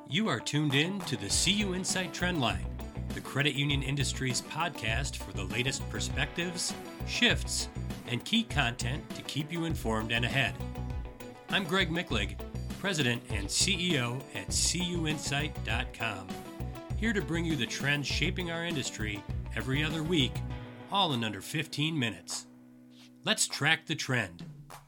You are tuned in to the CU Insight Trendline, the credit union industry's podcast for the latest perspectives, shifts, and key content to keep you informed and ahead. I'm Greg Micklig, President and CEO at cuinsight.com, here to bring you the trends shaping our industry every other week, all in under 15 minutes. Let's track the trend.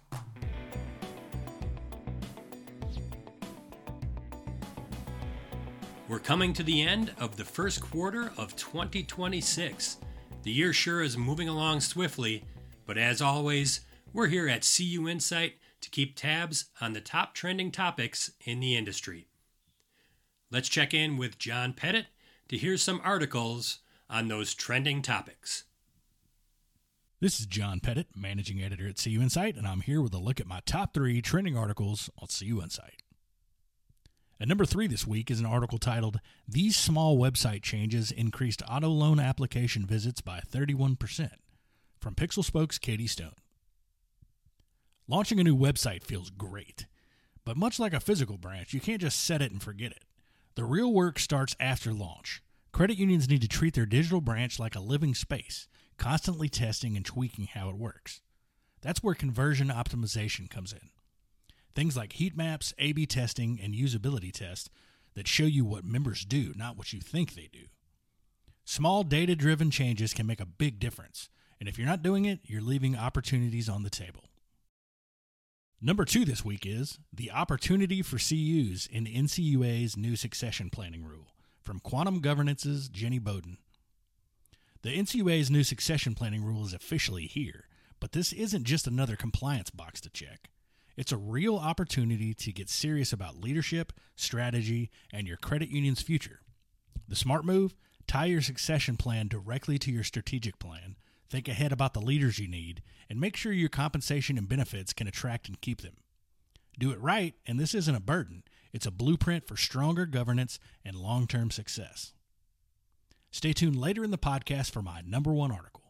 We're coming to the end of the first quarter of 2026. The year sure is moving along swiftly, but as always, we're here at CU Insight to keep tabs on the top trending topics in the industry. Let's check in with John Pettit to hear some articles on those trending topics. This is John Pettit, Managing Editor at CU Insight, and I'm here with a look at my top 3 trending articles on CU Insight. At number 3 this week is an article titled, "These Small Website Changes Increased Auto Loan Application Visits by 31%, from PixelSpoke's Katie Stone. Launching a new website feels great, but much like a physical branch, you can't just set it and forget it. The real work starts after launch. Credit unions need to treat their digital branch like a living space, constantly testing and tweaking how it works. That's where conversion optimization comes in. Things like heat maps, A/B testing, and usability tests that show you what members do, not what you think they do. Small data-driven changes can make a big difference, and if you're not doing it, you're leaving opportunities on the table. Number 2 this week is the opportunity for CUs in NCUA's new succession planning rule, from Quantum Governance's Jenny Bowden. The NCUA's new succession planning rule is officially here, but this isn't just another compliance box to check. It's a real opportunity to get serious about leadership, strategy, and your credit union's future. The smart move? Tie your succession plan directly to your strategic plan, think ahead about the leaders you need, and make sure your compensation and benefits can attract and keep them. Do it right, and this isn't a burden. It's a blueprint for stronger governance and long-term success. Stay tuned later in the podcast for my number 1 article.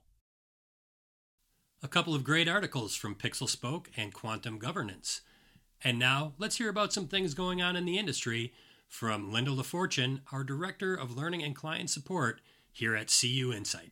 A couple of great articles from PixelSpoke and Quantum Governance. And now, let's hear about some things going on in the industry from Linda LaFortune, our Director of Learning and Client Support here at CU Insight.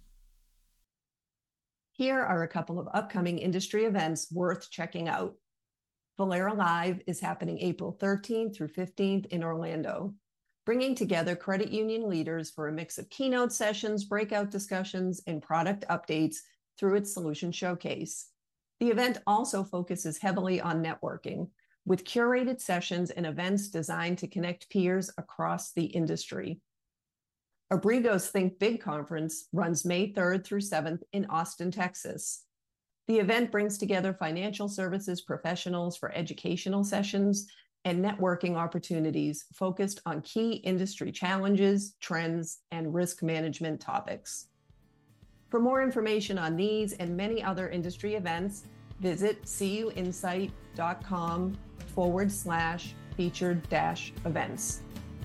Here are a couple of upcoming industry events worth checking out. Valera Live is happening April 13th through 15th in Orlando, bringing together credit union leaders for a mix of keynote sessions, breakout discussions, and product updates through its solution showcase. The event also focuses heavily on networking, with curated sessions and events designed to connect peers across the industry. Abrigo's Think Big conference runs May 3rd through 7th in Austin, Texas. The event brings together financial services professionals for educational sessions and networking opportunities focused on key industry challenges, trends, and risk management topics. For more information on these and many other industry events, visit cuinsight.com/featured-events.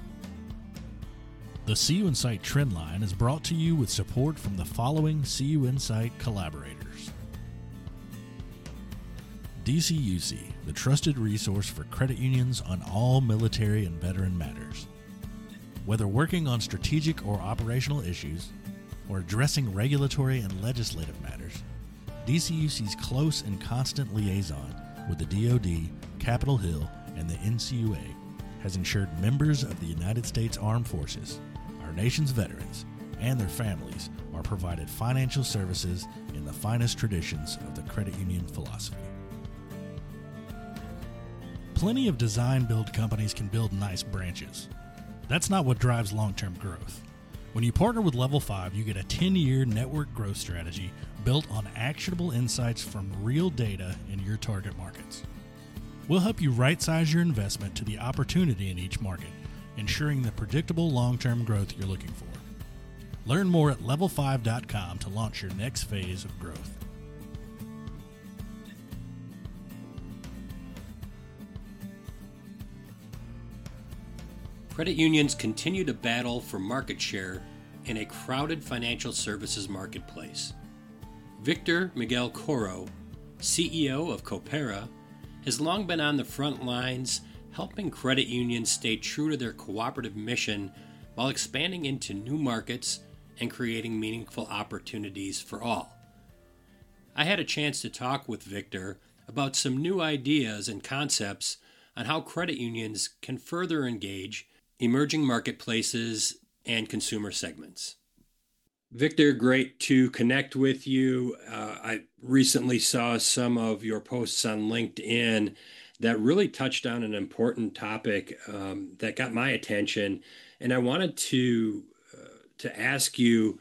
The CU Insight Trendline is brought to you with support from the following CU Insight collaborators. DCUC, the trusted resource for credit unions on all military and veteran matters. Whether working on strategic or operational issues, or addressing regulatory and legislative matters, DCUC's close and constant liaison with the DoD, Capitol Hill, and the NCUA has ensured members of the United States Armed Forces, our nation's veterans, and their families are provided financial services in the finest traditions of the credit union philosophy. Plenty of design-build companies can build nice branches. That's not what drives long-term growth. When you partner with Level 5, you get a 10-year network growth strategy built on actionable insights from real data in your target markets. We'll help you right-size your investment to the opportunity in each market, ensuring the predictable long-term growth you're looking for. Learn more at level5.com to launch your next phase of growth. Credit unions continue to battle for market share in a crowded financial services marketplace. Victor Miguel Coro, CEO of Coopera, has long been on the front lines helping credit unions stay true to their cooperative mission while expanding into new markets and creating meaningful opportunities for all. I had a chance to talk with Victor about some new ideas and concepts on how credit unions can further engage emerging marketplaces and consumer segments. Victor, great to connect with you. I recently saw some of your posts on LinkedIn that really touched on an important topic that got my attention, and I wanted to ask you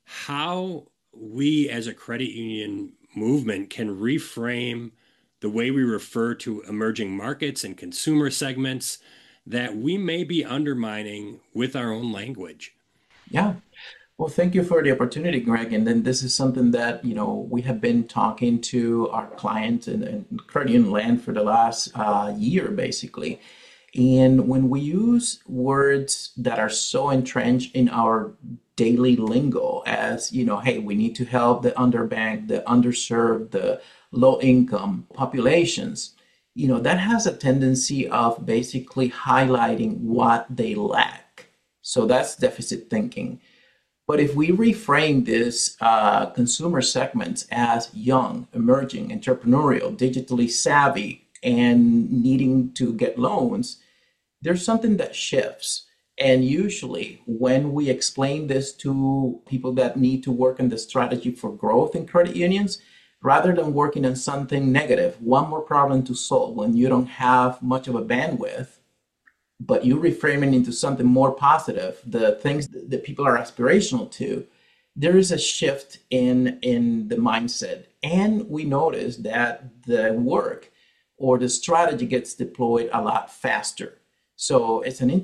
how we as a credit union movement can reframe the way we refer to emerging markets and consumer segments that we may be undermining with our own language. Yeah. Well, thank you for the opportunity, Greg. And then this is something that, we have been talking to our clients in credit union land for the last year, basically. And when we use words that are so entrenched in our daily lingo as, hey, we need to help the underbanked, the underserved, the low income populations, that has a tendency of basically highlighting what they lack. So that's deficit thinking. But if we reframe this consumer segments as young, emerging, entrepreneurial, digitally savvy, and needing to get loans, there's something that shifts. And usually when we explain this to people that need to work on the strategy for growth in credit unions, rather than working on something negative, one more problem to solve when you don't have much of a bandwidth, but you reframe it into something more positive, the things that people are aspirational to, there is a shift in the mindset. And we notice that the work or the strategy gets deployed a lot faster. So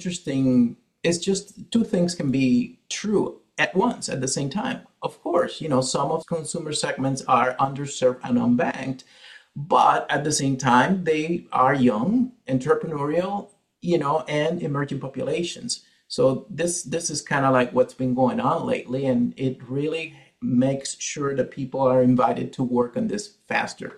it's just two things can be true at once at the same time. Of course, some of consumer segments are underserved and unbanked, but at the same time, they are young, entrepreneurial, and emerging populations. So this is kind of like what's been going on lately, and it really makes sure that people are invited to work on this faster.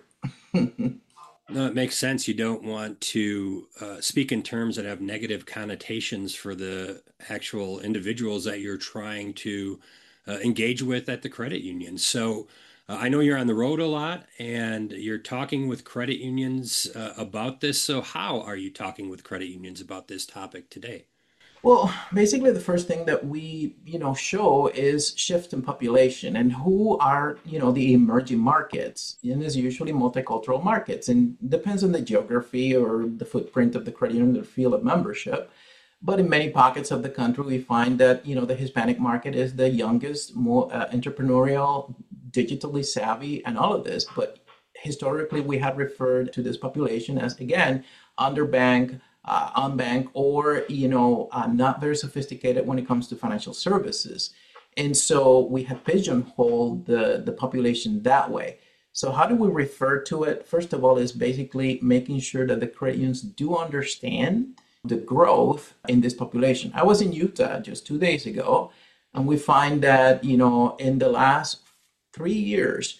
No, it makes sense. You don't want to speak in terms that have negative connotations for the actual individuals that you're trying to engage with at the credit union. So I know you're on the road a lot and you're talking with credit unions about this. So how are you talking with credit unions about this topic today? Well, basically the first thing that we, show is shift in population and who are, the emerging markets. And it's usually multicultural markets and depends on the geography or the footprint of the credit union, the field of membership. But in many pockets of the country, we find that, the Hispanic market is the youngest, more entrepreneurial, digitally savvy, and all of this. But historically, we had referred to this population as, again, underbanked, unbanked, or not very sophisticated when it comes to financial services. And so we have pigeonholed the population that way. So how do we refer to it? First of all, is basically making sure that the credit unions do understand the growth in this population. I was in Utah just 2 days ago, and we find that in the last 3 years,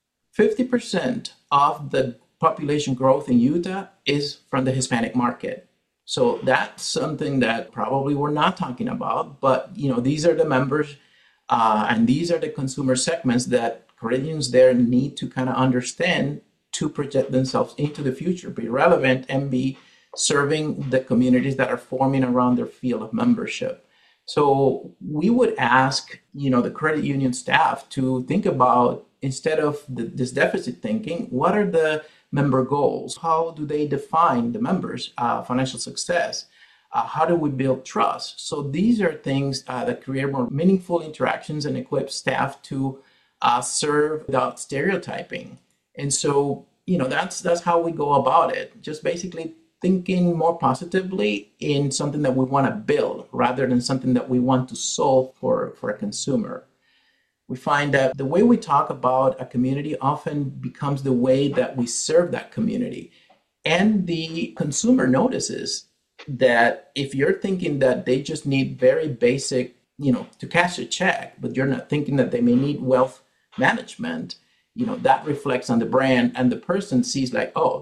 50% of the population growth in Utah is from the Hispanic market. So that's something that probably we're not talking about, but these are the members and these are the consumer segments that credit unions there need to kind of understand to project themselves into the future, be relevant, and be serving the communities that are forming around their field of membership. So we would ask, the credit union staff to think about, instead of this deficit thinking, what are the member goals? How do they define the members' financial success? How do we build trust? So these are things that create more meaningful interactions and equip staff to serve without stereotyping. And so, that's how we go about it. Just basically thinking more positively in something that we want to build rather than something that we want to solve for a consumer. We find that the way we talk about a community often becomes the way that we serve that community. And the consumer notices that if you're thinking that they just need very basic, to cash a check, but you're not thinking that they may need wealth management, that reflects on the brand, and the person sees like, oh,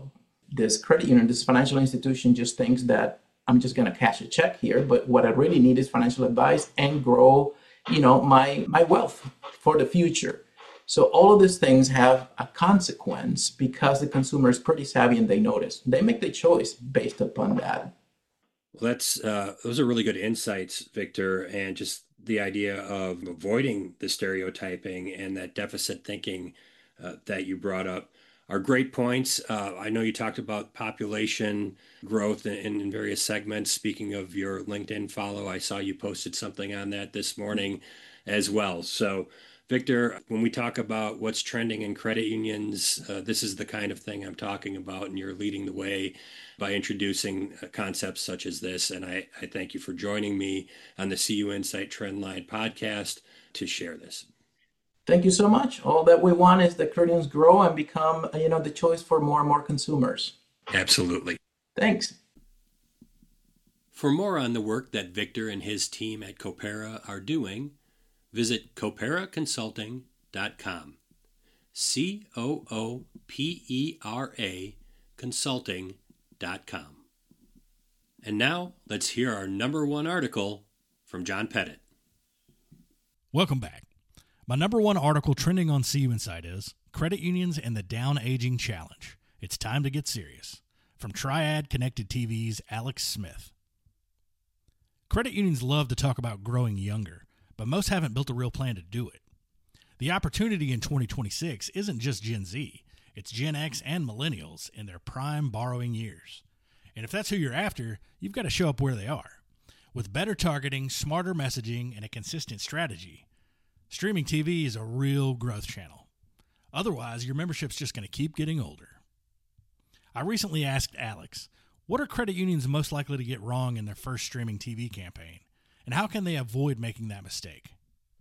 this credit union, this financial institution just thinks that I'm just going to cash a check here, but what I really need is financial advice and grow, my wealth for the future. So all of these things have a consequence because the consumer is pretty savvy and they notice. They make the choice based upon that. Well, those are really good insights, Victor, and just the idea of avoiding the stereotyping and that deficit thinking that you brought up are great points. I know you talked about population growth in various segments. Speaking of your LinkedIn follow, I saw you posted something on that this morning as well. So, Victor, when we talk about what's trending in credit unions, this is the kind of thing I'm talking about, and you're leading the way by introducing concepts such as this. And I thank you for joining me on the CU Insight Trendline podcast to share this. Thank you so much. All that we want is that credit unions grow and become, the choice for more and more consumers. Absolutely. Thanks. For more on the work that Victor and his team at Copera are doing, visit CoperaConsulting.com. COOPERA Consulting.com. And now let's hear our number one article from John Pettit. Welcome back. My number one article trending on CU Insight is Credit Unions and the Down Aging Challenge. It's time to get serious. From Triad Connected TV's Alex Smith. Credit unions love to talk about growing younger, but most haven't built a real plan to do it. The opportunity in 2026 isn't just Gen Z, it's Gen X and millennials in their prime borrowing years. And if that's who you're after, you've got to show up where they are. With better targeting, smarter messaging, and a consistent strategy, streaming TV is a real growth channel. Otherwise, your membership's just going to keep getting older. I recently asked Alex, what are credit unions most likely to get wrong in their first streaming TV campaign? And how can they avoid making that mistake?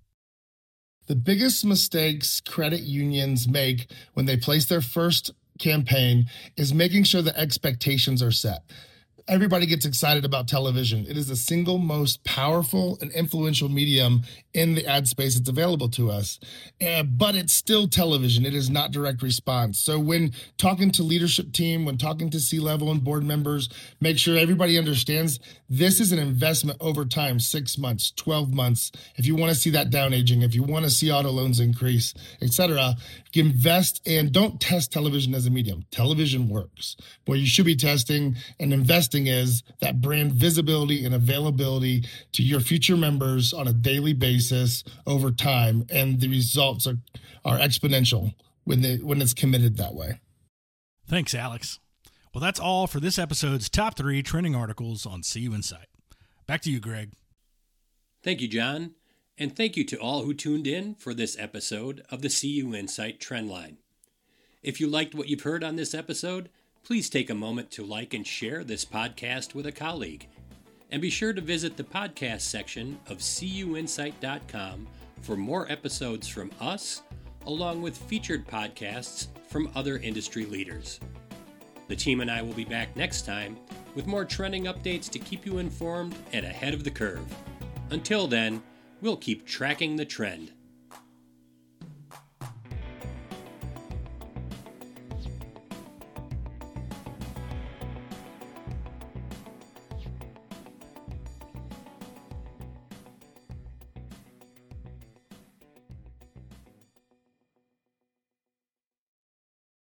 The biggest mistakes credit unions make when they place their first campaign is making sure the expectations are set. Everybody gets excited about television. It is the single most powerful and influential medium in the ad space that's available to us. But it's still television. It is not direct response. So when talking to leadership team, when talking to C-level and board members, make sure everybody understands this is an investment over time, 6 months, 12 months. If you want to see that down aging, if you want to see auto loans increase, etc., invest and don't test television as a medium. Television works. What you should be testing and investing is that brand visibility and availability to your future members on a daily basis over time, and the results are exponential when it's committed that way. Thanks, Alex. Well, that's all for this episode's top 3 trending articles on CU Insight. Back to you, Greg. Thank you, John, and thank you to all who tuned in for this episode of the CU Insight Trendline. If you liked what you've heard on this episode, please take a moment to like and share this podcast with a colleague. And be sure to visit the podcast section of cuinsight.com for more episodes from us, along with featured podcasts from other industry leaders. The team and I will be back next time with more trending updates to keep you informed and ahead of the curve. Until then, we'll keep tracking the trend.